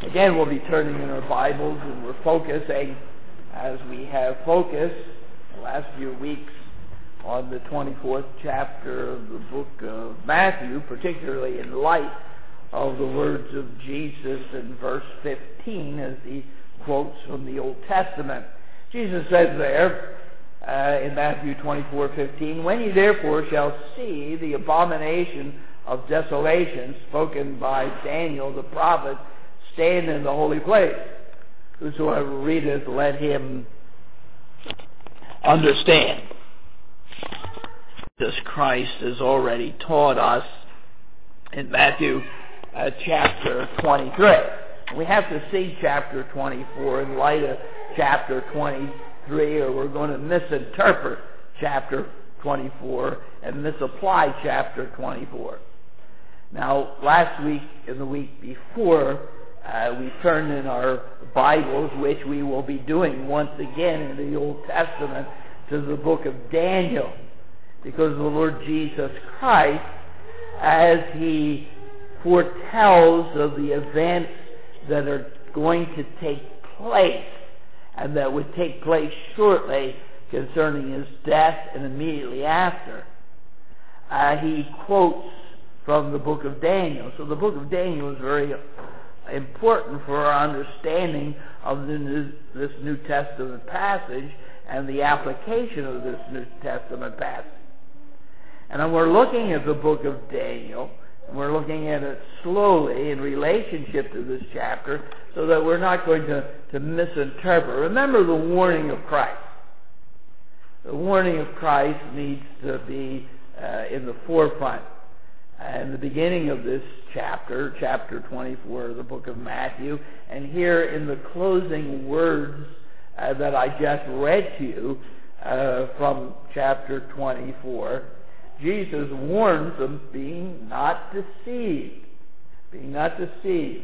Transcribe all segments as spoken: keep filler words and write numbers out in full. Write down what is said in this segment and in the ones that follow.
Again, we'll be turning in our Bibles, and we're focusing, as we have focused the last few weeks, on the twenty-fourth chapter of the book of Matthew, particularly in light of the words of Jesus in verse fifteen as he quotes from the Old Testament. Jesus says there uh, in Matthew twenty-four fifteen, "When ye therefore shall see the abomination of desolation spoken by Daniel the prophet stand in the holy place, whosoever readeth, let him understand." Jesus Christ has already taught us in Matthew uh, chapter twenty-three. We have to see chapter twenty-four in light of chapter twenty-three, or we're going to misinterpret chapter twenty-four and misapply chapter twenty-four. Now, last week and the week before, uh, we turned in our Bibles, which we will be doing once again in the Old Testament, to the book of Daniel. Because the Lord Jesus Christ, as he foretells of the events that are going to take place, and that would take place shortly concerning his death and immediately after, uh, he quotes from the book of Daniel. So the book of Daniel is very important for our understanding of the new, this New Testament passage and the application of this New Testament passage. And we're looking at the book of Daniel, and we're looking at it slowly in relationship to this chapter so that we're not going to, to misinterpret. Remember the warning of Christ. The warning of Christ needs to be uh, in the forefront. And the beginning of this chapter, chapter twenty-four of the book of Matthew, and here in the closing words uh, that I just read to you uh, from chapter twenty-four, Jesus warns them being not deceived, being not deceived,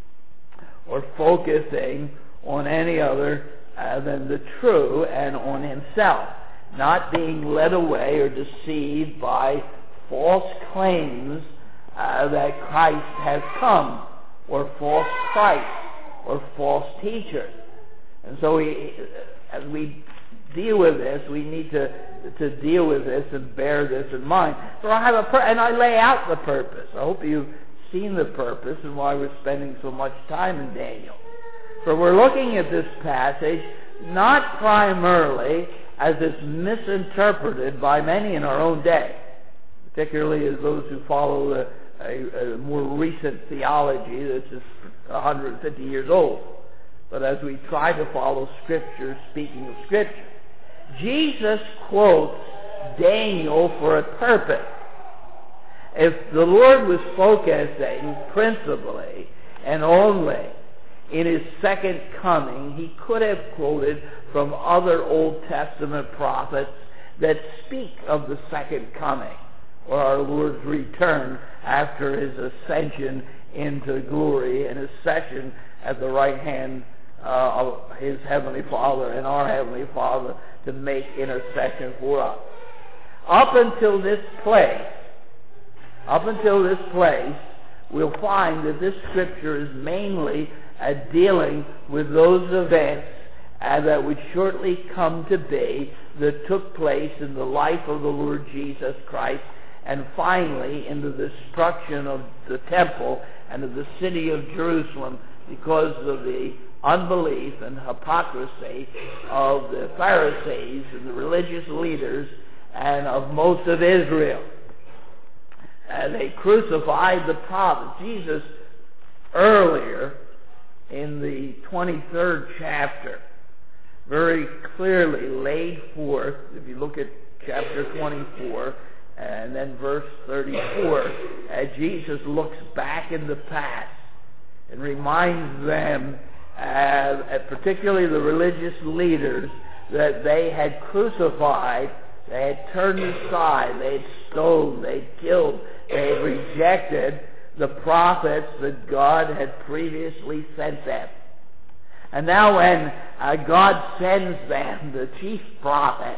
or focusing on any other uh, than the true and on himself, not being led away or deceived by false claims uh, that Christ has come, or false Christ, or false teachers. And so we, as we deal with this, we need to to deal with this and bear this in mind. So I have a pur- and I lay out the purpose. I hope you've seen the purpose and why we're spending so much time in Daniel. So we're looking at this passage not primarily as it's misinterpreted by many in our own day, particularly as those who follow a, a, a more recent theology that's just one hundred fifty years old. But as we try to follow Scripture, speaking of Scripture, Jesus quotes Daniel for a purpose. If the Lord was focusing principally and only in his second coming, he could have quoted from other Old Testament prophets that speak of the second coming, or our Lord's return after his ascension into glory and his session at the right hand uh, of his Heavenly Father and our Heavenly Father to make intercession for us. Up until this place, up until this place, we'll find that this scripture is mainly uh, dealing with those events uh, that would shortly come to be, that took place in the life of the Lord Jesus Christ, and finally in the destruction of the temple and of the city of Jerusalem because of the unbelief and hypocrisy of the Pharisees and the religious leaders and of most of Israel. And they crucified the prophet. Jesus, earlier in the twenty-third chapter, very clearly laid forth, if you look at chapter twenty-four, and then verse thirty-four, as Jesus looks back in the past and reminds them, uh, particularly the religious leaders, that they had crucified, they had turned aside, they had stoned, they had killed, they had rejected the prophets that God had previously sent them. And now when uh, God sends them the chief prophet,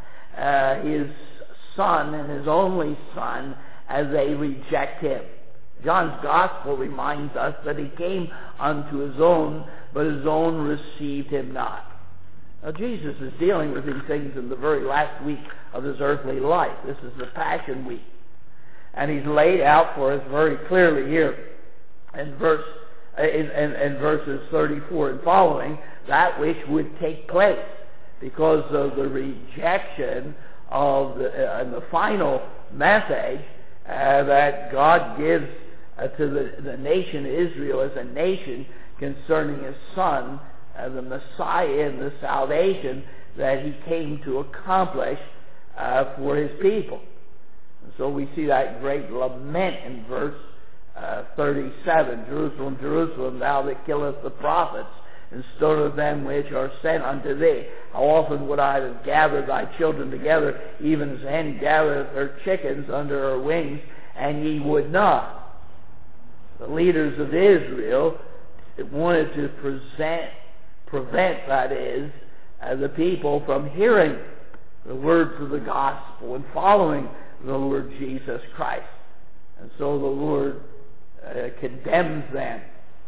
uh, his son and his only son, as they reject him. John's Gospel reminds us that he came unto his own, but his own received him not. Now, Jesus is dealing with these things in the very last week of his earthly life. This is the Passion Week. And he's laid out for us very clearly here in verse in, in, in verses thirty-four and following that which would take place because of the rejection of the, uh, and the final message uh, that God gives uh, to the, the nation Israel as a nation concerning his Son, uh, the Messiah and the salvation that he came to accomplish uh, for his people. And so we see that great lament in verse uh, thirty-seven. Jerusalem, Jerusalem, thou that killest the prophets, and stonest them which are sent unto thee. How often would I have gathered thy children together, even as hen gathereth her chickens under her wings, and ye would not. The leaders of Israel wanted to present, prevent, that is, uh, the people from hearing the words of the gospel and following the Lord Jesus Christ. And so the Lord uh, condemns them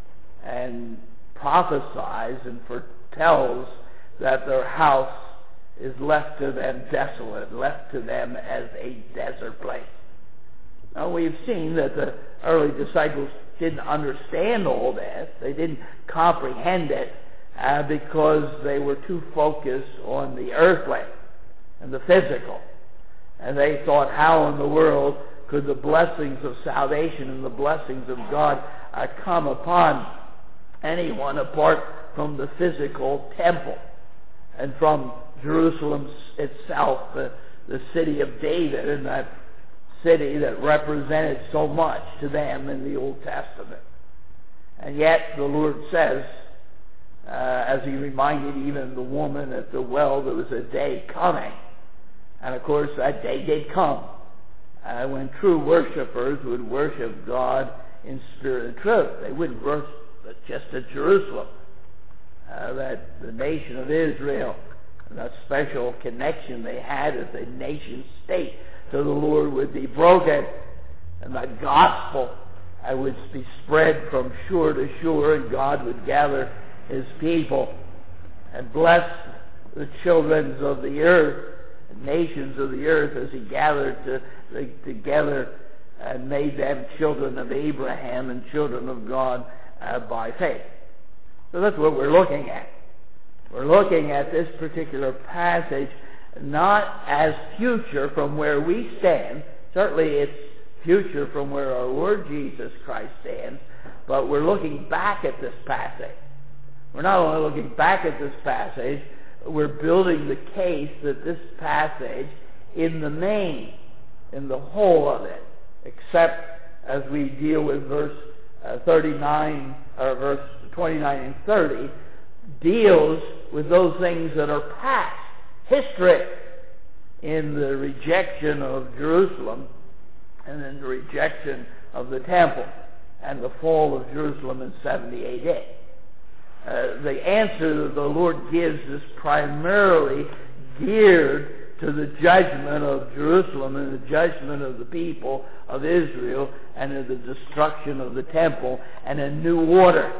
and prophesies and foretells that their house is left to them desolate, left to them as a desert place. Now, we've seen that the early disciples didn't understand all this. They didn't comprehend it uh, because they were too focused on the earthly and the physical. And they thought, how in the world could the blessings of salvation and the blessings of God uh, come upon anyone apart from the physical temple and from Jerusalem itself, the, the city of David, and that city that represented so much to them in the Old Testament. And yet the Lord says, uh, as he reminded even the woman at the well, there was a day coming. And of course that day did come, uh, when true worshipers would worship God in spirit and truth. They wouldn't worship just at Jerusalem. Uh, that the nation of Israel, that special connection they had as a nation state to the Lord, would be broken, and the gospel uh, would be spread from shore to shore, and God would gather his people and bless the children of the earth, nations of the earth, as he gathered to, to, together and made them children of Abraham and children of God uh, by faith. So that's what we're looking at. We're looking at this particular passage not as future from where we stand. Certainly it's future from where our Lord Jesus Christ stands, but we're looking back at this passage. We're not only looking back at this passage, we're building the case that this passage, in the main, in the whole of it, except as we deal with verse uh, thirty-nine, or verse twenty-nine and thirty, deals with those things that are past, history, in the rejection of Jerusalem, and in the rejection of the temple, and the fall of Jerusalem in seventy A D. Uh, the answer that the Lord gives is primarily geared to the judgment of Jerusalem and the judgment of the people of Israel and to the destruction of the temple and a new order,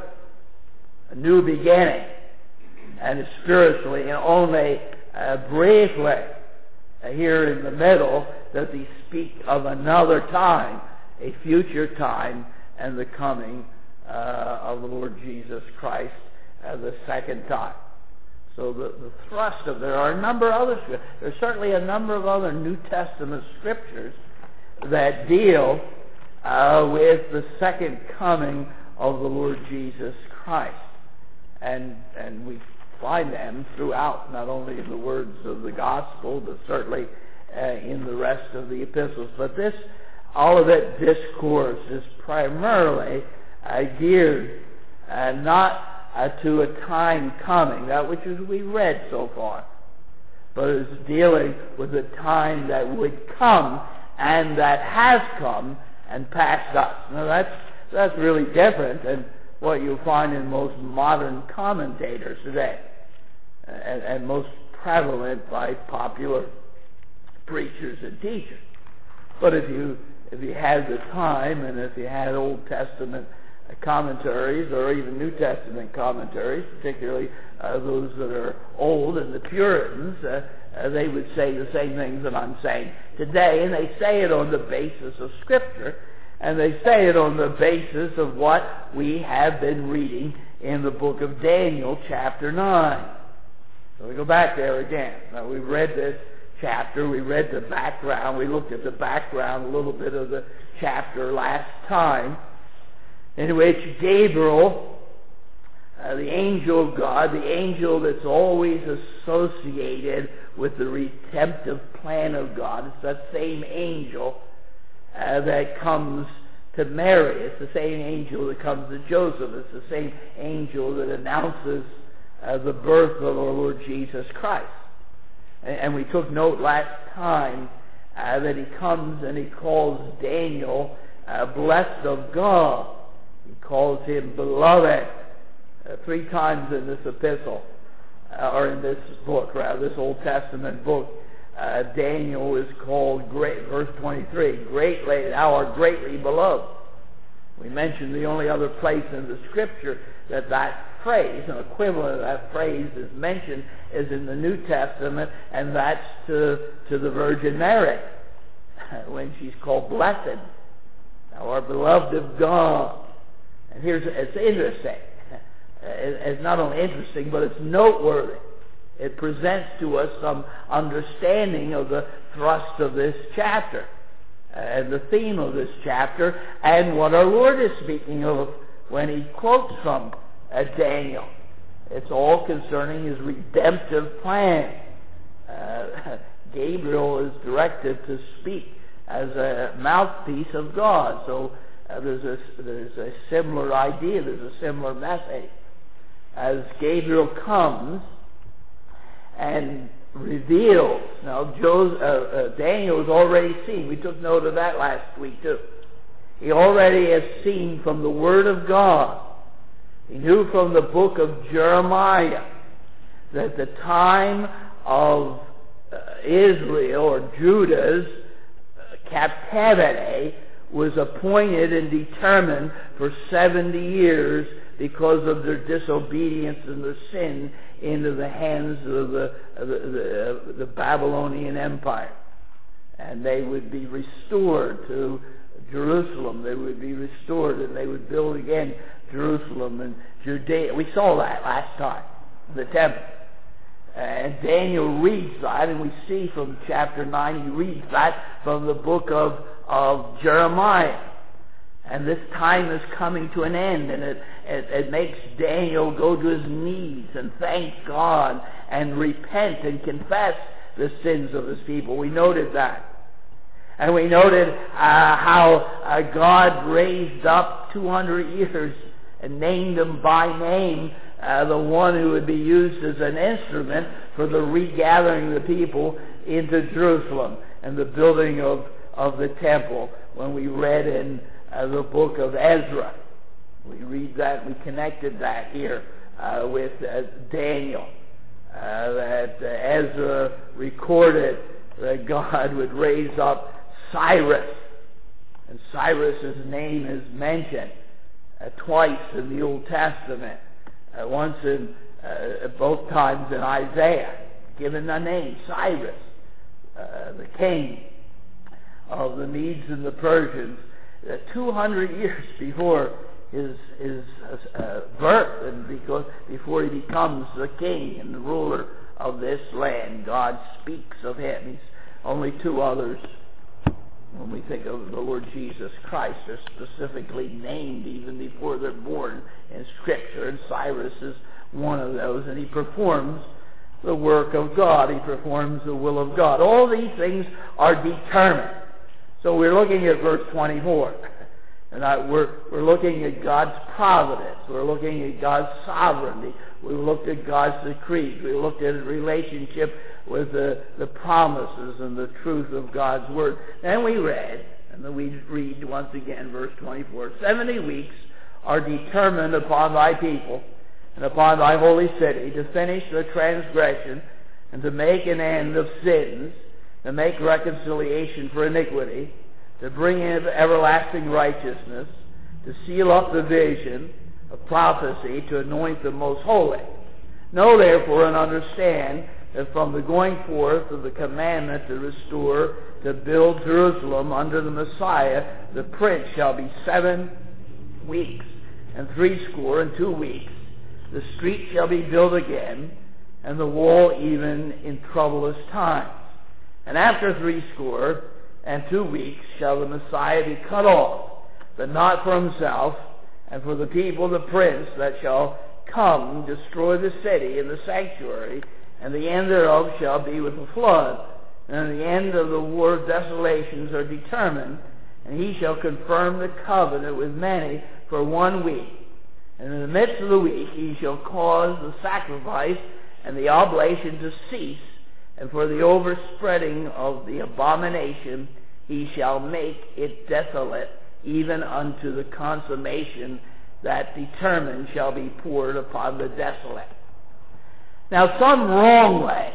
a new beginning. And spiritually, and only uh, briefly uh, here in the middle, does he speak of another time, a future time, and the coming uh, of the Lord Jesus Christ uh, the second time. So the, the thrust of there are a number of other scriptures. There's certainly a number of other New Testament scriptures that deal uh, with the second coming of the Lord Jesus Christ, and and we find them throughout, not only in the words of the gospel, but certainly uh, in the rest of the epistles. But this Olivet Discourse is primarily uh, geared uh, not uh, to a time coming, that which is we read so far, but is dealing with a time that would come and that has come and passed us. Now that's that's really different than what you'll find in most modern commentators today, and, and most prevalent by popular preachers and teachers. But if you if you had the time, and if you had Old Testament commentaries or even New Testament commentaries, particularly uh, those that are old and the Puritans, uh, uh, they would say the same things that I'm saying today, and they say it on the basis of Scripture, and they say it on the basis of what we have been reading in the book of Daniel, chapter nine. So we go back there again. Now, we read this chapter, we read the background, we looked at the background, a little bit of the chapter last time, in which Gabriel, uh, the angel of God, the angel that's always associated with the redemptive plan of God, it's that same angel uh, that comes to Mary. It's the same angel that comes to Joseph. It's the same angel that announces uh, the birth of our Lord Jesus Christ. And, and we took note last time uh, that he comes and he calls Daniel uh, blessed of God. He calls him beloved uh, three times in this epistle, uh, or in this book, rather, this Old Testament book. Uh, Daniel is called great, verse twenty-three, greatly, thou art greatly beloved. We mentioned the only other place in the Scripture that that phrase, an equivalent of that phrase, is mentioned is in the New Testament, and that's to, to the Virgin Mary, when she's called blessed. Thou art beloved of God. And here's, it's interesting. It's not only interesting, but it's noteworthy. It presents to us some understanding of the thrust of this chapter, and the theme of this chapter, and what our Lord is speaking of when he quotes from uh, Daniel. It's all concerning his redemptive plan. Uh, Gabriel is directed to speak as a mouthpiece of God. So uh, there's a there's a similar idea. There's a similar message. As Gabriel comes and reveals. Now, Joseph, uh, uh, Daniel has already seen. We took note of that last week too. He already has seen from the Word of God. He knew from the book of Jeremiah that the time of uh, Israel or Judah's uh, captivity was appointed and determined for seventy years because of their disobedience and their sin into the hands of the, of the, the, uh, the Babylonian Empire. And they would be restored to Jerusalem. They would be restored, and they would build again Jerusalem and Judea. We saw that last time, the temple. And Daniel reads that, and we see from chapter nine, he reads that from the book of, of Jeremiah. And this time is coming to an end, and it, it, it makes Daniel go to his knees and thank God and repent and confess the sins of his people. We noted that. And we noted uh, how uh, God raised up two hundred years and named him by name uh, the one who would be used as an instrument for the regathering of the people into Jerusalem and the building of, of the temple. When we read in uh, the book of Ezra, we read that, we connected that here uh, with uh, Daniel, uh, that uh, Ezra recorded that God would raise up Cyrus, and Cyrus's name is mentioned uh, twice in the Old Testament, uh, once in uh, both times in Isaiah, given the name Cyrus, uh, the king of the Medes and the Persians, uh, two hundred years before his his uh, birth, and because before he becomes the king and the ruler of this land, God speaks of him. He's only two others. When we think of the Lord Jesus Christ, they're specifically named even before they're born in Scripture, and Cyrus is one of those, and he performs the work of God. He performs the will of God. All these things are determined. So we're looking at verse twenty-four, and I, we're, we're looking at God's providence. We're looking at God's sovereignty. We looked at God's decrees. We looked at his relationship with the, the promises and the truth of God's Word. Then we read, and then we read once again verse twenty-four, seventy weeks are determined upon thy people and upon thy holy city to finish the transgression and to make an end of sins, to make reconciliation for iniquity, to bring in everlasting righteousness, to seal up the vision of prophecy, to anoint the most holy. Know therefore and understand that from the going forth of the commandment to restore, to build Jerusalem under the Messiah, the prince shall be seven weeks, and threescore and two weeks. The street shall be built again, and the wall even in troublous times. And after threescore and two weeks shall the Messiah be cut off, but not for himself, and for the people the prince that shall come destroy the city and the sanctuary, and the end thereof shall be with a flood. And the end of the war of desolations are determined, and he shall confirm the covenant with many for one week. And in the midst of the week he shall cause the sacrifice and the oblation to cease, and for the overspreading of the abomination he shall make it desolate, even unto the consummation that determined shall be poured upon the desolate. Now some wrongly,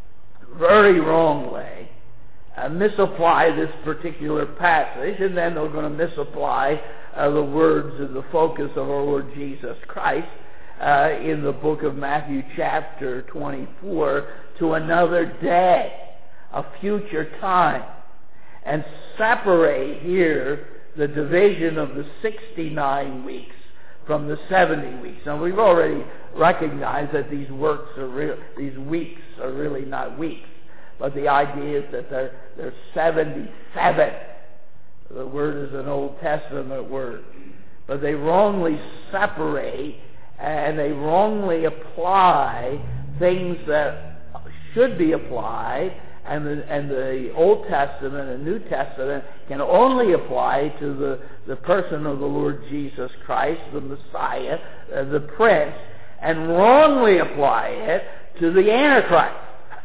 very wrongly, uh, misapply this particular passage, and then they're going to misapply uh, the words and the focus of our Lord Jesus Christ uh, in the book of Matthew chapter twenty-four to another day, a future time, and separate here the division of the sixty-nine weeks from the seventy weeks. Now we've already recognized that these works are real, these weeks are really not weeks, but the idea is that they're, they're seventy-seven. The word is an Old Testament word. But they wrongly separate and they wrongly apply things that should be applied, and the, and the Old Testament and New Testament can only apply to the, the person of the Lord Jesus Christ, the Messiah, uh, the Prince, and wrongly apply it to the Antichrist.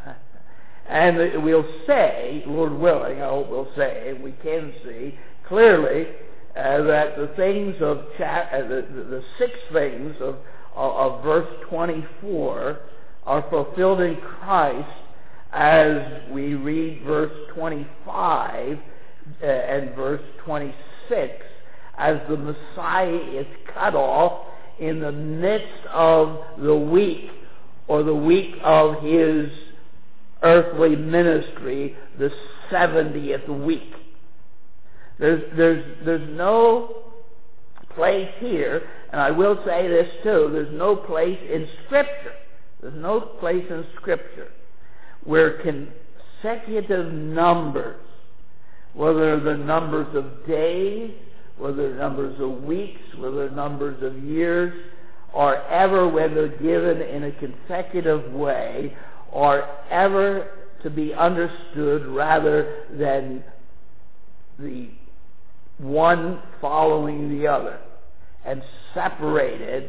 And we'll say, Lord willing, I hope we'll say, we can see clearly uh, that the things of cha- uh, the, the, the six things of, of, of verse twenty-four are fulfilled in Christ, as we read verse twenty-five uh, and verse twenty-six, as the Messiah is cut off in the midst of the week, or the week of his earthly ministry, the seventieth week. There's, there's, there's no place here, and I will say this too, there's no place in Scripture, there's no place in Scripture where consecutive numbers, whether the numbers of days, whether numbers of weeks, whether numbers of years, are ever, when they're given in a consecutive way, are ever to be understood rather than the one following the other, and separated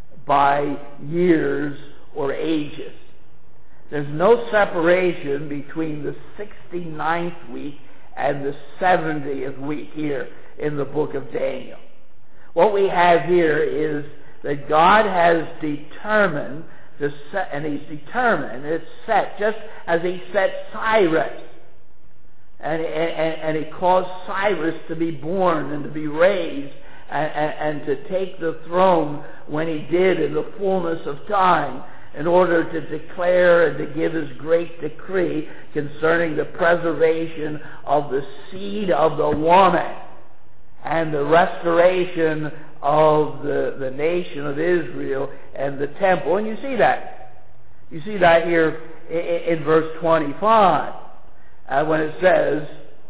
by years or ages. There's no separation between the sixty-ninth week and the seventieth week here in the book of Daniel. What we have here is that God has determined to set, and he's determined, it's set, just as he set Cyrus, and, and, and he caused Cyrus to be born and to be raised and, and, and to take the throne when he did in the fullness of time, in order to declare and to give his great decree concerning the preservation of the seed of the woman and the restoration of the, the nation of Israel and the temple. And you see that. You see that here in, in verse twenty-five, uh, when it says,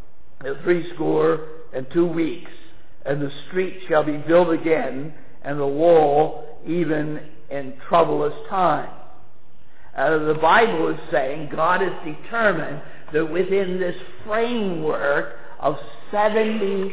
threescore and two weeks, and the street shall be built again, and the wall even in troublous times. Uh, the Bible is saying God is determined that within this framework of seventy-seven,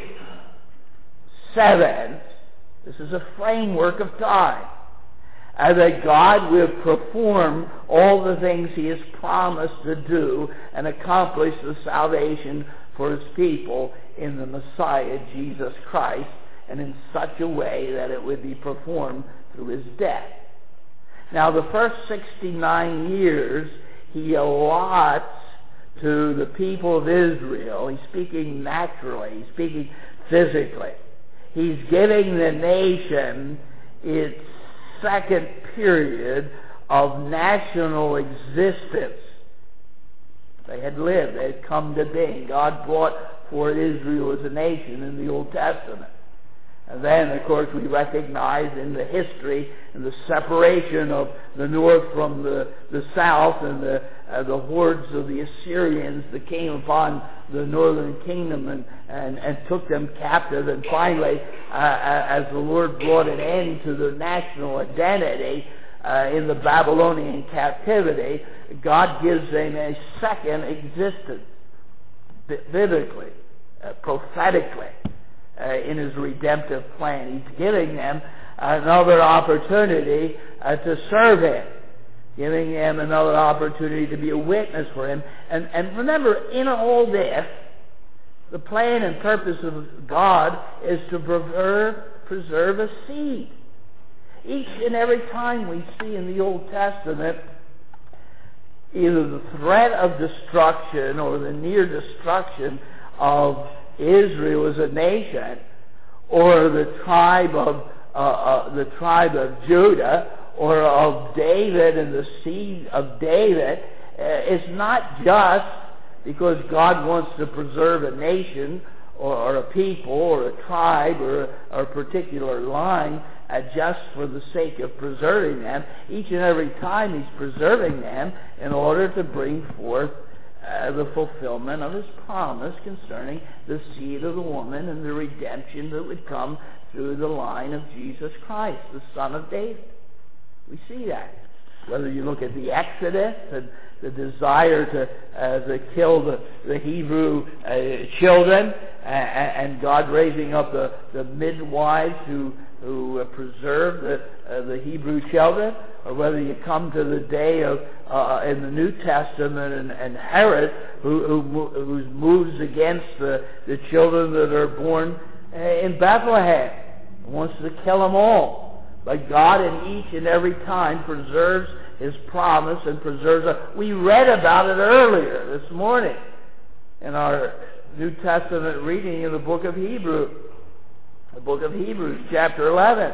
this is a framework of time, uh, that God will perform all the things he has promised to do and accomplish the salvation for his people in the Messiah, Jesus Christ, and in such a way that it would be performed through his death. Now, the first sixty-nine years he allots to the people of Israel. He's speaking naturally. He's speaking physically. He's giving the nation its second period of national existence. They had lived. They had come to being. God brought forth Israel as a nation in the Old Testament. And then, of course, we recognize in the history and the separation of the north from the, the south and the, uh, the hordes of the Assyrians that came upon the northern kingdom and, and, and took them captive. And finally, uh, as the Lord brought an end to their national identity uh, in the Babylonian captivity, God gives them a second existence, biblically, uh, prophetically. Uh, in his redemptive plan. He's giving them another opportunity uh, to serve him, giving them another opportunity to be a witness for him. And, and remember, in all this, the plan and purpose of God is to preserve, preserve a seed. Each and every time we see in the Old Testament either the threat of destruction or the near destruction of Israel as a nation, or the tribe of uh, uh, the tribe of Judah, or of David and the seed of David, uh, it's not just because God wants to preserve a nation or, or a people or a tribe or, or a particular line uh, just for the sake of preserving them. Each and every time He's preserving them in order to bring forth Uh, the fulfillment of his promise concerning the seed of the woman and the redemption that would come through the line of Jesus Christ, the Son of David. We see that. Whether you look at the Exodus and the desire to, uh, to kill the, the Hebrew uh, children, uh, and God raising up the, the midwives who, who uh, preserved the, uh, the Hebrew children, or whether you come to the day of uh, in the New Testament and, and Herod, who, who, who moves against the, the children that are born uh, in Bethlehem, wants to kill them all. But God, in each and every time, preserves His promise and preserves us. We read about it earlier this morning in our New Testament reading in the book of Hebrews, the book of Hebrews, chapter eleven,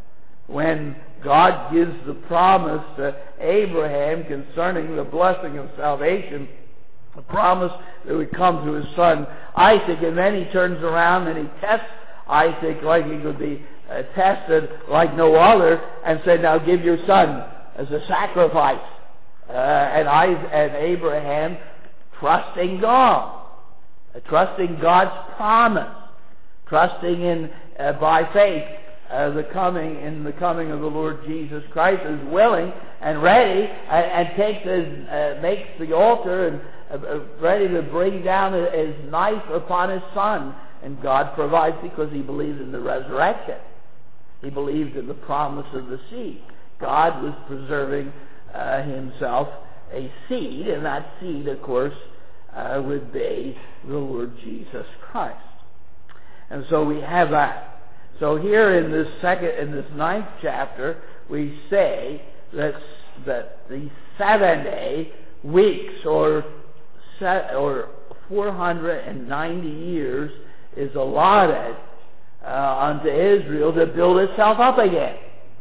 when God gives the promise to Abraham concerning the blessing of salvation, the promise that would come to his son Isaac, and then he turns around and he tests Isaac like he could be uh, tested like no other, and said, now give your son as a sacrifice. Uh, and, I, and Abraham, trusting God, uh, trusting God's promise, trusting in uh, by faith, Uh, the coming in the coming of the Lord Jesus Christ, is willing and ready, and, and takes his, uh, makes the altar and uh, ready to bring down his knife upon his son. And God provides, because he believed in the resurrection. He believed in the promise of the seed. God was preserving uh, himself a seed, and that seed, of course, uh, would be the Lord Jesus Christ. And so we have that. So here in this second, in this ninth chapter, we say that that the seventy weeks or set, or four hundred ninety years is allotted uh, unto Israel to build itself up again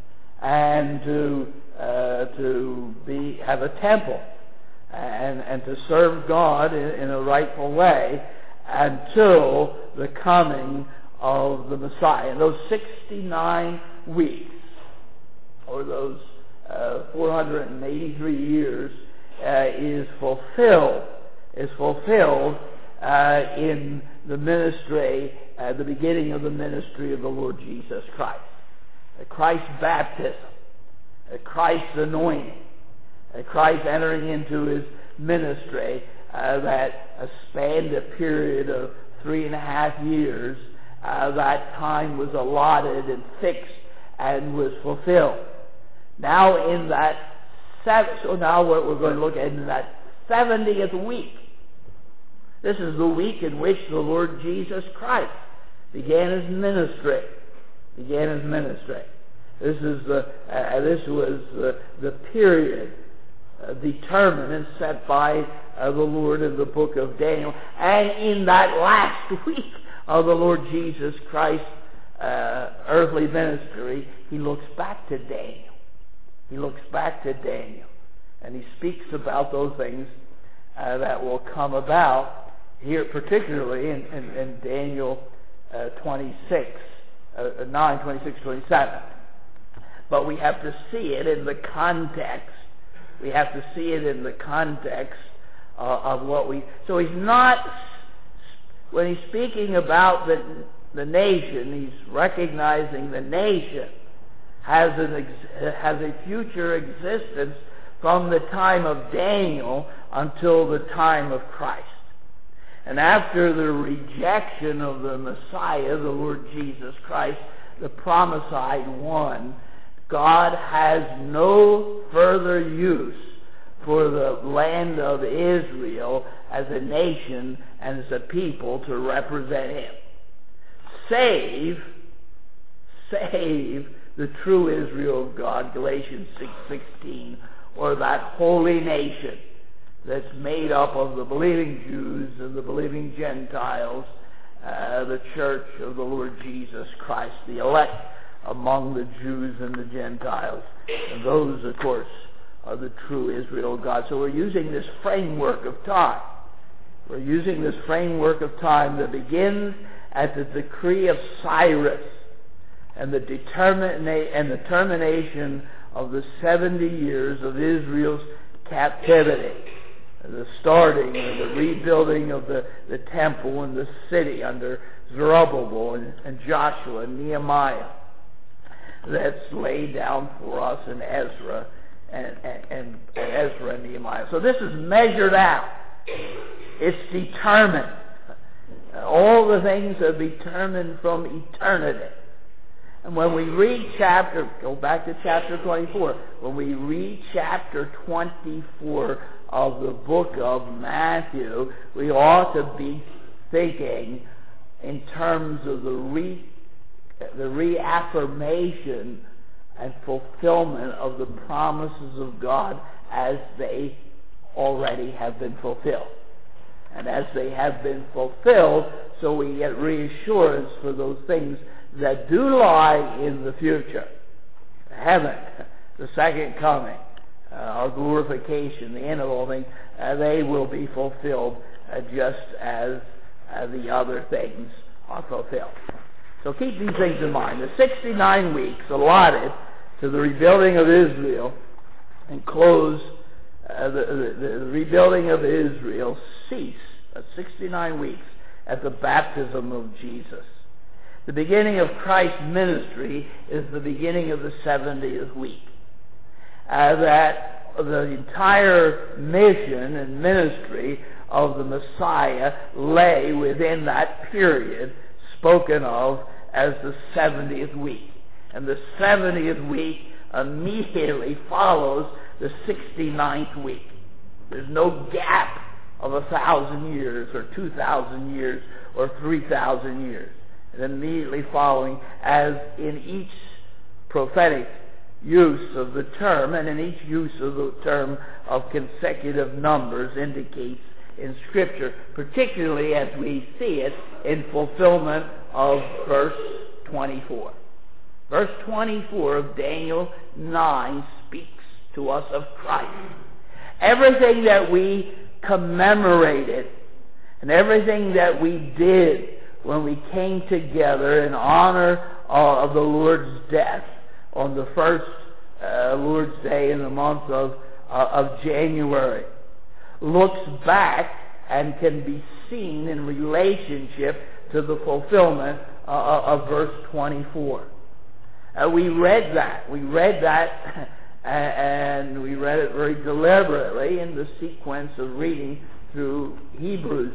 and to uh, to be have a temple and and to serve God in, in a rightful way until the coming of the Messiah. And those sixty-nine weeks, or those uh, four hundred eighty-three years, uh, is fulfilled, is fulfilled uh, in the ministry, uh, the beginning of the ministry of the Lord Jesus Christ. Uh, Christ's baptism, uh, Christ's anointing, uh, Christ entering into His ministry uh, that uh, spanned a period of three and a half years. Uh, that time was allotted and fixed and was fulfilled. Now in that seven, so now what we're going to look at in that seventieth week. This is the week in which the Lord Jesus Christ began His ministry. Began His ministry. This is the uh, this was the, the period uh, determined and set by uh, the Lord in the book of Daniel. And in that last week of the Lord Jesus Christ's uh, earthly ministry, he looks back to Daniel. He looks back to Daniel. And he speaks about those things uh, that will come about here, particularly in, in, in Daniel uh, twenty-six, uh, nine, twenty-six, twenty-seven. But we have to see it in the context. We have to see it in the context uh, of what we... So he's not... When he's speaking about the, the nation, he's recognizing the nation has, an ex, has a future existence from the time of Daniel until the time of Christ. And after the rejection of the Messiah, the Lord Jesus Christ, the promised one, God has no further use for the land of Israel as a nation and as a people to represent him. Save, save the true Israel of God, Galatians six sixteen, or that holy nation that's made up of the believing Jews and the believing Gentiles, uh, the church of the Lord Jesus Christ, the elect among the Jews and the Gentiles. And those, of course, are the true Israel of God. So we're using this framework of time. We're using this framework of time that begins at the decree of Cyrus and the determina- and the termination of the seventy years of Israel's captivity, the starting and the rebuilding of the, the temple and the city under Zerubbabel and, and Joshua and Nehemiah. That's laid down for us in Ezra and, and, and Ezra and Nehemiah. So this is measured out. It's determined. All the things are determined from eternity. And when we read chapter, go back to chapter twenty-four, when we read chapter twenty-four of the book of Matthew, we ought to be thinking in terms of the re, the reaffirmation and fulfillment of the promises of God as they already have been fulfilled. And as they have been fulfilled, so we get reassurance for those things that do lie in the future. Heaven, the second coming, uh, our glorification, the end of all things, uh, they will be fulfilled uh, just as uh, the other things are fulfilled. So keep these things in mind. The sixty-nine weeks allotted to the rebuilding of Israel and close uh, the, the, the rebuilding of Israel cease at sixty-nine weeks at the baptism of Jesus. The beginning of Christ's ministry is the beginning of the seventieth week. Uh, that the entire mission and ministry of the Messiah lay within that period spoken of as the seventieth week. And the seventieth week immediately follows the sixty-ninth week. There's no gap of a thousand years or two thousand years or three thousand years. And immediately following, as in each prophetic use of the term, and in each use of the term of consecutive numbers indicates in Scripture, particularly as we see it in fulfillment of verse twenty-four. Verse twenty-four of Daniel nine speaks to us of Christ. Everything that we commemorated and everything that we did when we came together in honor uh, of the Lord's death on the first uh, Lord's Day in the month of, uh, of January looks back and can be seen in relationship to the fulfillment uh, of verse twenty-four. Uh, we read that. We read that and we read it very deliberately in the sequence of reading through Hebrews.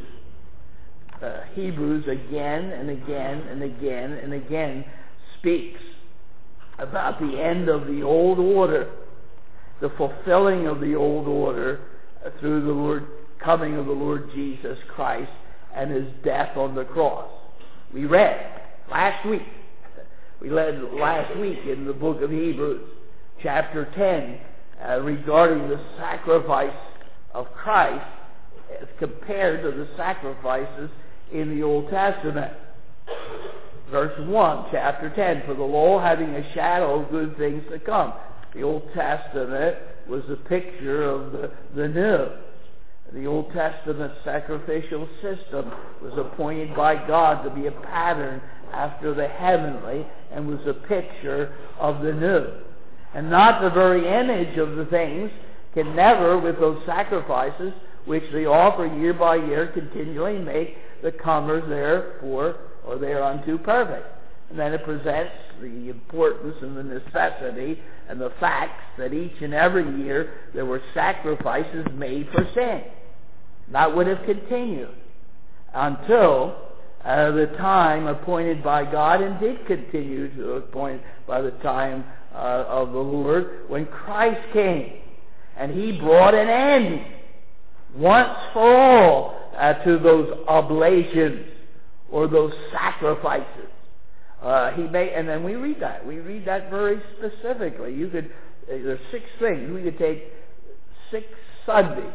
Uh, Hebrews again and again and again and again speaks about the end of the old order, the fulfilling of the old order uh, through the Lord, coming of the Lord Jesus Christ and his death on the cross. We read last week. We read last week in the book of Hebrews, chapter ten, uh, uh, regarding the sacrifice of Christ as compared to the sacrifices in the Old Testament. Verse one, chapter ten, for the law having a shadow of good things to come. The Old Testament was a picture of the, the new. The Old Testament sacrificial system was appointed by God to be a pattern after the heavenly and was a picture of the new. And not the very image of the things can never, with those sacrifices which they offer year by year, continually make the comers therefore or thereunto perfect. And then it presents the importance and the necessity and the facts that each and every year there were sacrifices made for sin. That would have continued until uh, the time appointed by God, and did continue to appoint by the time uh, of the Lord, when Christ came. And he brought an end once for all uh, to those oblations or those sacrifices. Uh, he made, and then we read that. We read that very specifically. You could, uh, there's six things. We could take six Sundays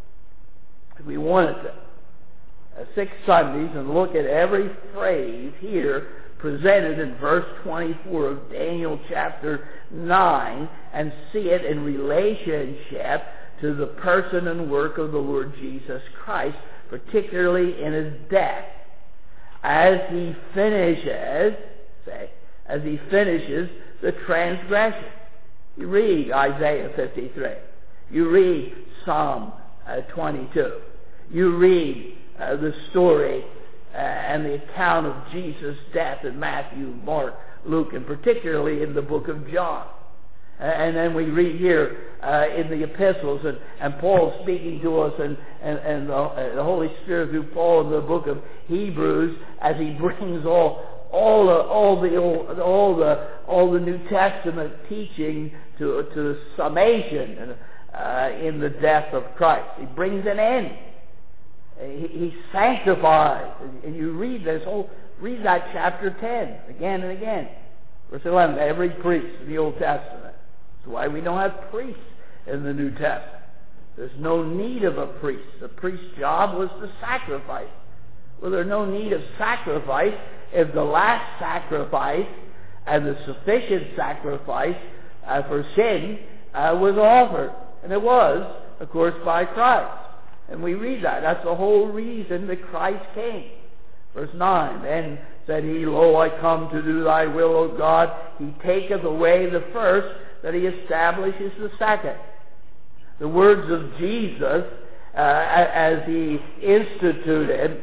if we wanted to. Uh, six Sundays and look at every phrase here presented in verse twenty-four of Daniel chapter nine and see it in relationship to the person and work of the Lord Jesus Christ, particularly in his death. As he finishes, say, as he finishes the transgression. You read Isaiah fifty-three. You read Psalm uh, twenty-two. You read uh, the story uh, and the account of Jesus' death in Matthew, Mark, Luke, and particularly in the book of John. Uh, and then we read here uh, in the epistles, and, and Paul speaking to us, and, and, and the, uh, the Holy Spirit through Paul in the book of Hebrews, as he brings all all the all the old, all the all the New Testament teaching to to summation uh, in the death of Christ. He brings an end. He, he sanctifies, and you read this whole read that chapter ten again and again. Verse eleven. Every priest in the Old Testament. That's why we don't have priests in the New Testament. There's no need of a priest. The priest's job was to sacrifice. Well, there's no need of sacrifice if the last sacrifice and the sufficient sacrifice uh, for sin uh, was offered. And it was, of course, by Christ. And we read that. That's the whole reason that Christ came. Verse nine, then said he, Lo, I come to do thy will, O God. He taketh away the first, that he establishes the second. The words of Jesus, uh, as he instituted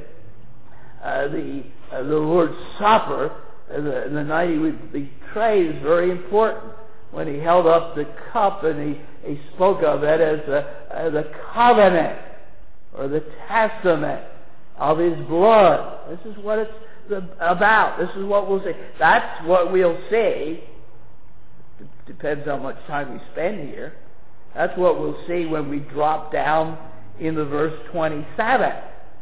uh, the uh, the Lord's Supper, uh, the, the night he would betray, is very important. When he held up the cup and he, he spoke of it as the, uh, the covenant or the testament of his blood. This is what it's the, about. This is what we'll see. That's what we'll see. Depends how much time we spend here. That's what we'll see when we drop down in the verse twenty-seven.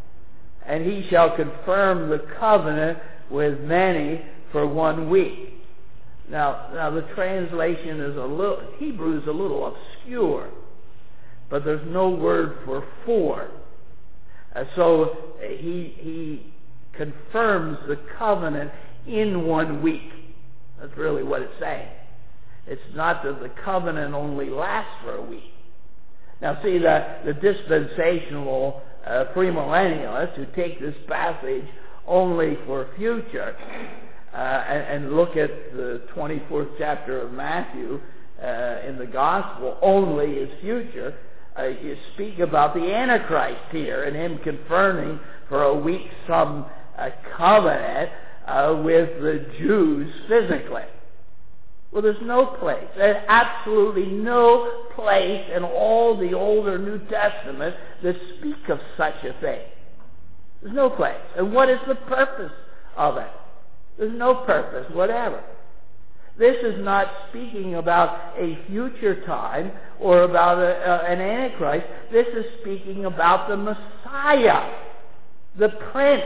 And he shall confirm the covenant with many for one week. Now, now the translation is a little, Hebrew is a little obscure, but there's no word for for. Uh, so he he confirms the covenant in one week. That's really what it's saying. It's not that the covenant only lasts for a week. Now see, the, the dispensational uh, premillennialists who take this passage only for future uh, and, and look at the twenty-fourth chapter of Matthew uh, in the Gospel only as future, uh, you speak about the Antichrist here and him confirming for a week some uh, covenant uh, with the Jews physically. Well, there's no place, there's absolutely no place in all the Old or New Testament that speak of such a thing. There's no place. And what is the purpose of it? There's no purpose, whatever. This is not speaking about a future time or about a, uh, an Antichrist. This is speaking about the Messiah, the Prince.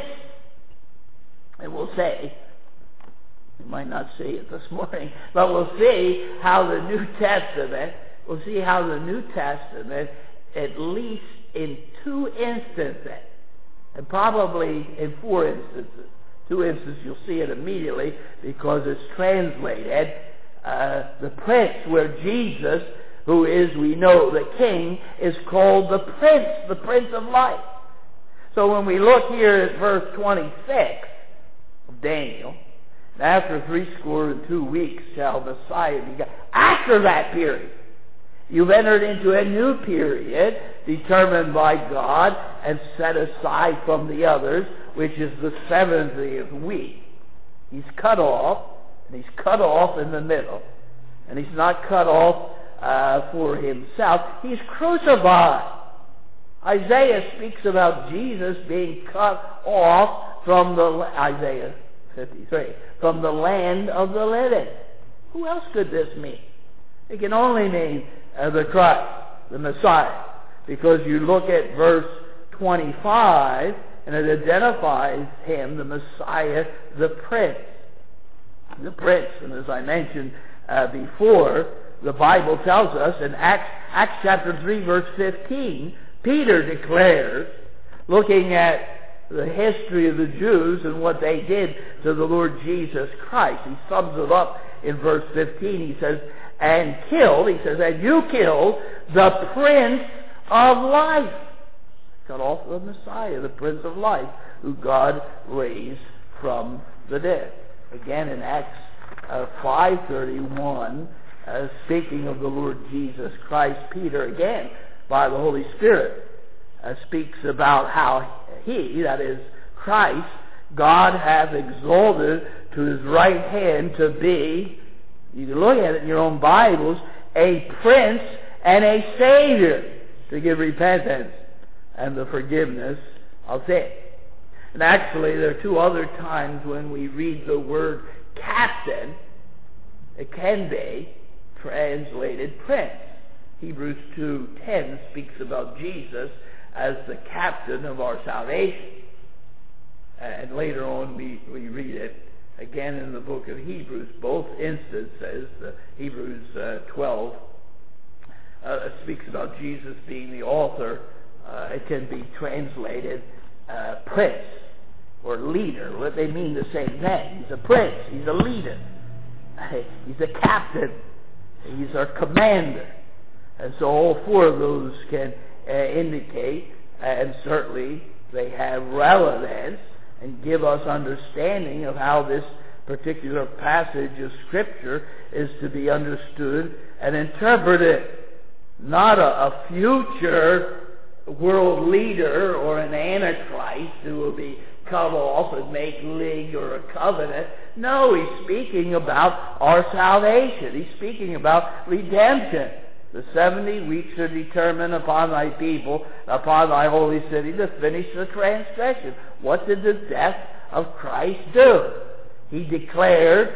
And we'll say, you might not see it this morning, but we'll see how the New Testament we'll see how the New Testament, at least in two instances, and probably in four instances, two instances you'll see it immediately because it's translated, uh, the prince, where Jesus, who is, we know, the king, is called the prince, the prince of life. So when we look here at verse twenty-six of Daniel, after three score and two weeks shall Messiah be God. After that period, you've entered into a new period determined by God and set aside from the others, which is the seventieth week. He's cut off, and he's cut off in the middle. And he's not cut off uh, for himself. He's crucified. Isaiah speaks about Jesus being cut off from the, Isaiah fifty-three, from the land of the living. Who else could this mean? It can only mean uh, the Christ, the Messiah, because you look at verse twenty-five, and it identifies him, the Messiah, the Prince. The Prince, and as I mentioned uh, before, the Bible tells us in Acts, Acts chapter three, verse fifteen, Peter declares, looking at the history of the Jews and what they did to the Lord Jesus Christ. He sums it up in verse fifteen. He says, and killed, he says, and you killed the Prince of Life. Cut off the Messiah, the Prince of Life, who God raised from the dead. Again in Acts uh, five thirty-one, uh, speaking of the Lord Jesus Christ, Peter again, by the Holy Spirit, uh, speaks about how he, that is Christ, God hath exalted to his right hand to be, you can look at it in your own Bibles, a Prince and a Savior, to give repentance and the forgiveness of sin. And actually, there are two other times when we read the word captain, it can be translated prince. Hebrews two ten speaks about Jesus as the captain of our salvation. And later on we, we read it again in the book of Hebrews. Both instances, uh, Hebrews uh, twelve, uh, speaks about Jesus being the author. Uh, it can be translated uh, prince or leader. What they mean the same thing. He's a prince. He's a leader. He's a captain. He's our commander. And so all four of those can uh, indicate, and certainly they have relevance and give us understanding of how this particular passage of Scripture is to be understood and interpreted. Not a, a future world leader or an antichrist who will be cut off and make league or a covenant. No, he's speaking about our salvation. He's speaking about redemption. The seventy weeks are determined upon thy people, upon thy holy city, to finish the transgression. What did the death of Christ do? He declared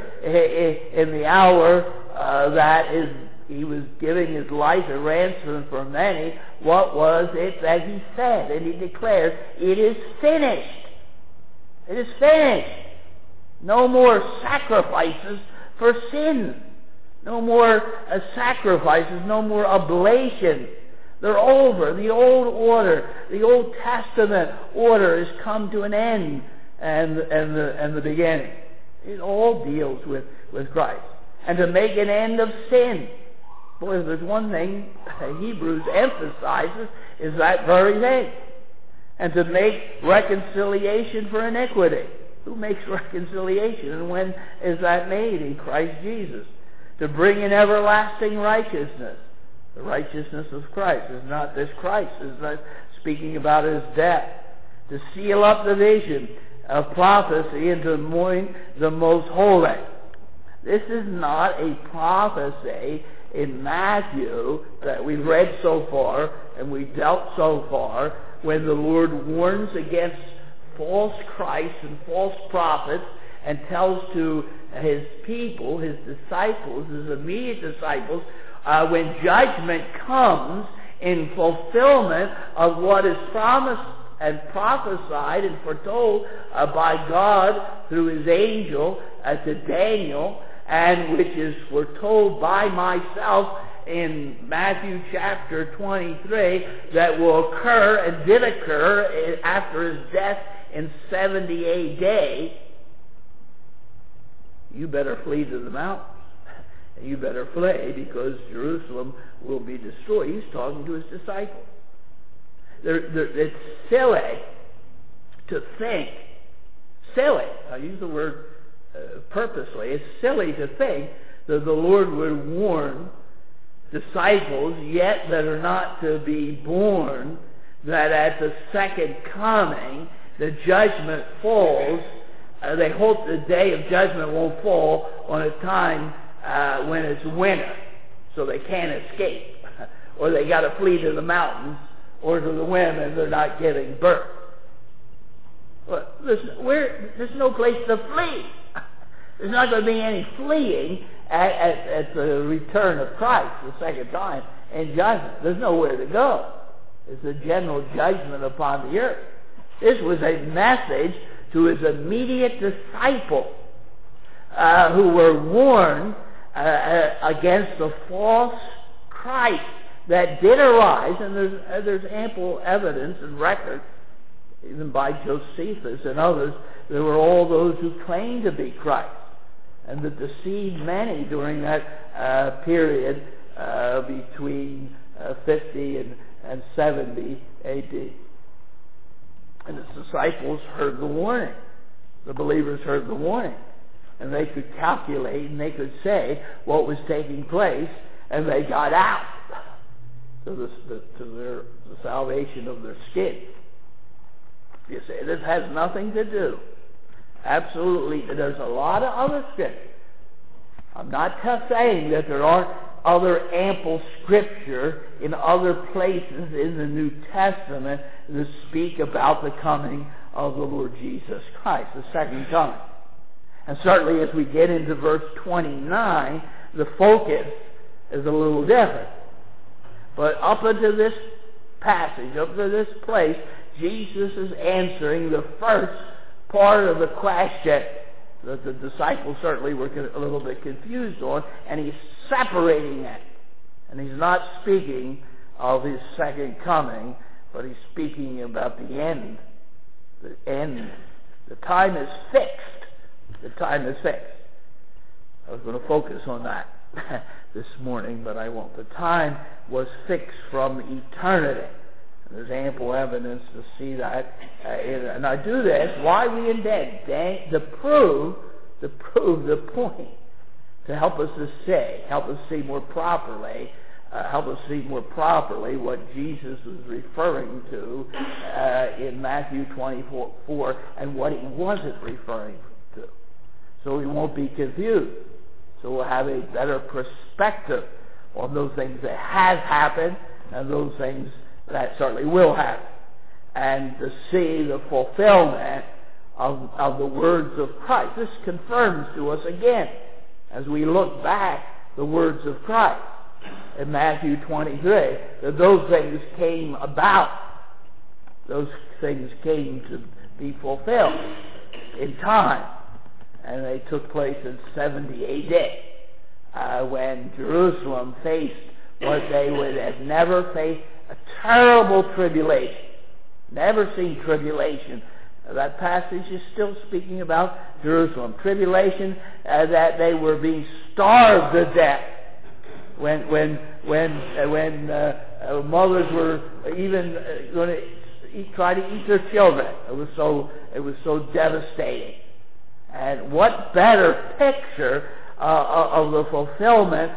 in the hour uh, that is, he was giving his life a ransom for many, what was it that he said? And he declared, it is finished. It is finished. No more sacrifices for sin. No more uh, sacrifices, no more oblations. They're over. The old order, the Old Testament order has come to an end, and, and, the, and the beginning. It all deals with, with Christ. And to make an end of sin. Boy, if there's one thing Hebrews emphasizes, is that very thing. And to make reconciliation for iniquity. Who makes reconciliation? And when is that made? In Christ Jesus. To bring in everlasting righteousness. The righteousness of Christ is not this Christ. Is not speaking about his death. To seal up the vision of prophecy and to anoint the most holy. This is not a prophecy in Matthew that we've read so far and we dealt so far when the Lord warns against false Christs and false prophets and tells to his people, his disciples, his immediate disciples, uh, when judgment comes in fulfillment of what is promised and prophesied and foretold uh, by God through his angel uh, to Daniel, and which is foretold by myself in Matthew chapter twenty-three that will occur and did occur after his death in seventy A D, you better flee to the mountains. You better flee because Jerusalem will be destroyed. He's talking to his disciples. They're, they're, it's silly to think, silly, I use the word uh, purposely, it's silly to think that the Lord would warn disciples yet that are not to be born that at the second coming the judgment falls. Uh, they hope the day of judgment won't fall on a time uh, when it's winter, so they can't escape, or they got to flee to the mountains or to the women they're not giving birth. Well, there's, where, there's no place to flee. There's not going to be any fleeing at, at, at the return of Christ the second time in judgment. There's nowhere to go. It's a general judgment upon the earth. This was a message to his immediate disciples uh, who were warned uh, uh, against the false Christ that did arise, and there's, uh, there's ample evidence and record, even by Josephus and others. There were all those who claimed to be Christ and that deceived many during that uh, period uh, between uh, fifty and, and seventy A D. And his disciples heard the warning. The believers heard the warning. And they could calculate and they could say what was taking place, and they got out to the, the, to their, the salvation of their skin. You say, this has nothing to do. Absolutely. There's a lot of other scripture. I'm not saying that there aren't other ample scripture in other places in the New Testament that speak about the coming of the Lord Jesus Christ, the second coming. And certainly as we get into verse twenty-nine, the focus is a little different. But up until this passage, up to this place, Jesus is answering the first part of the question that the disciples certainly were a little bit confused on, and he's separating it. And he's not speaking of his second coming, but he's speaking about the end. The end. The time is fixed. The time is fixed. I was going to focus on that this morning, but I won't. The time was fixed from eternity. And there's ample evidence to see that. Uh, and I do this, why we intend, to prove, to prove the point, to help us to say, help us see more properly, uh, help us see more properly what Jesus was referring to uh, in Matthew twenty-four and what he wasn't referring to. So we won't be confused. So we'll have a better perspective on those things that have happened and those things that certainly will happen, and to see the fulfillment of, of the words of Christ. This confirms to us again, as we look back, the words of Christ in Matthew twenty-three, that those things came about. Those things came to be fulfilled in time, and they took place in seventy A D, uh, when Jerusalem faced what they would have never faced, a terrible tribulation. Never seen tribulation. Uh, that passage is still speaking about Jerusalem. Tribulation, uh, that they were being starved to death. When when when uh, when uh, uh, mothers were even uh, going to eat, try to eat their children. It was so it was so devastating. And what better picture uh, of the fulfillment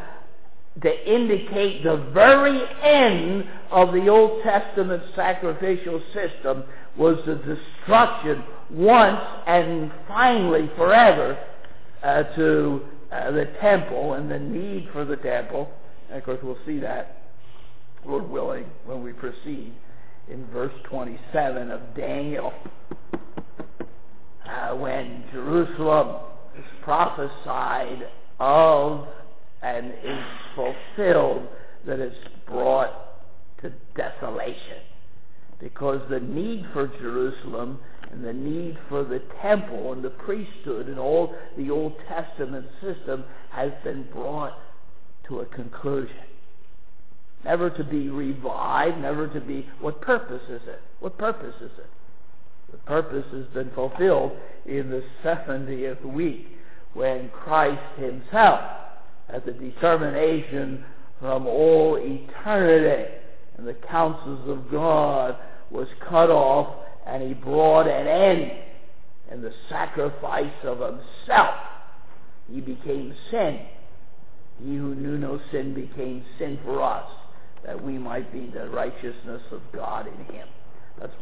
to indicate the very end of the Old Testament sacrificial system was the destruction once and finally forever uh, to uh, the temple and the need for the temple. And of course we'll see that, Lord willing, when we proceed in verse twenty-seven of Daniel, uh, when Jerusalem is prophesied of and is fulfilled, that it's brought to desolation. Because the need for Jerusalem and the need for the temple and the priesthood and all the Old Testament system has been brought to a conclusion. never to be revived, never to be... What purpose is it? What purpose is it? The purpose has been fulfilled in the seventieth week, when Christ himself, as a determination from all eternity and the counsels of God, was cut off, and he brought an end in the sacrifice of himself. He became sin. He who knew no sin became sin for us, that we might be the righteousness of God in him. Let's